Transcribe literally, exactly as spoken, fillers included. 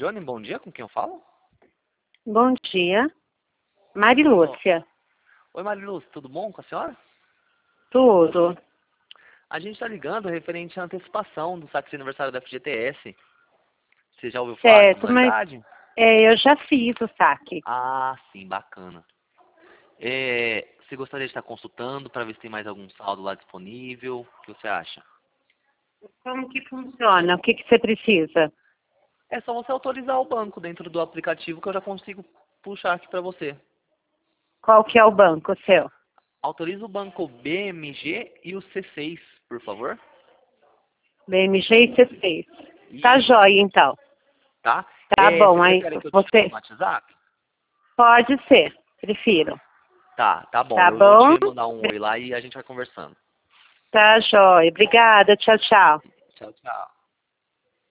Johnny, bom dia, com quem eu falo? Bom dia. Marilúcia. Oi, Mariluz, tudo bom com a senhora? Tudo. A gente está ligando referente à antecipação do saque de aniversário da F G T S. Você já ouviu falar dessa Certo, mas modalidade? é, eu já fiz o saque. Ah, sim, bacana. É, você gostaria de estar consultando para ver se tem mais algum saldo lá disponível? O que você acha? Como que funciona? O que, que você precisa? É só você autorizar o banco dentro do aplicativo que eu já consigo puxar aqui para você. Qual que é o banco seu? Autoriza o banco B M G e o C seis, por favor. B M G e C seis. Tá Isso, jóia, então. tá? Tá É, você bom, aí prefere que eu te chame você... no WhatsApp? Pode ser, prefiro. Tá, tá bom. Tá Eu vou bom? te mandar um oi lá e a gente vai conversando. Tá jóia. Obrigada, tchau, tchau. Tchau, tchau.